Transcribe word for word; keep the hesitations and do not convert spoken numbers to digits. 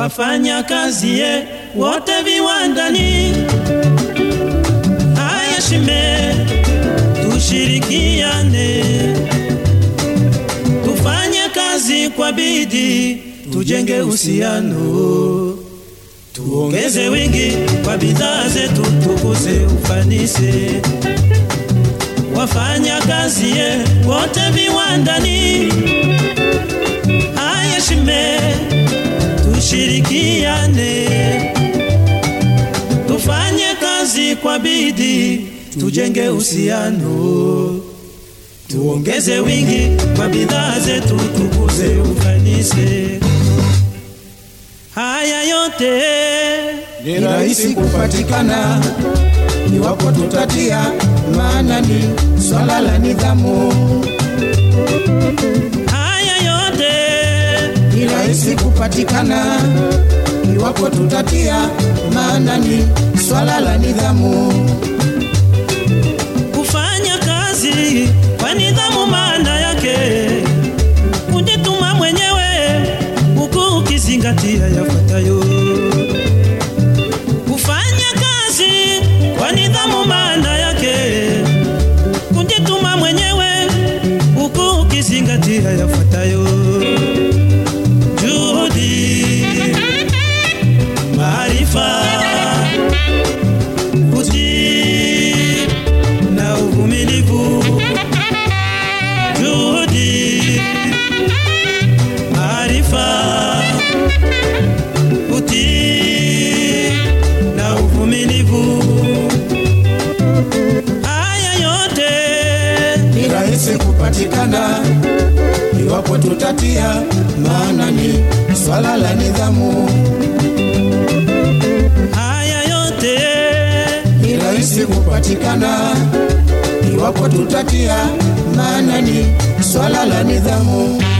wafanya kazi ye wote viwandani. Haya shime, tushirikiane, tufanye kazi kwa bidii, tujenge uhusiano, tuongeze wingi kwa bidhaa zetu, tukuze ufanisi. Wafanya kazi ye wote viwandani. Haya shime, tushirikiane, tufanye kazi kwa bidii, tujenge uhusiano, tuongeze wingi kwa bidhaa zetu, tukuze ufanisi. Haya yote ni rahisi kupatikana iwapo tutatia maanani swala la nidhamu. Haya yote ni rahisi kupatikana iwapo tutatia maanani swala la nidhamu. Kufanya kazi kwa nidhamu maana yake kujituma mwenyewe, huku ukizingatia yafuatayo. Kufanya kazi kwa nidhamu maana yake kujituma mwenyewe, huku ukizingatia yafuatayo. Juhudi, maarifa, utii na uvumilivu. Juhudi, maarifa, utii na uvumilivu. Haya yote ni rahisi kupatikana iwapo tutatia maanani swala la nidhamu. Haya yote ni rahisi kupatikana iwapo tutatia maanani swala la nidhamu.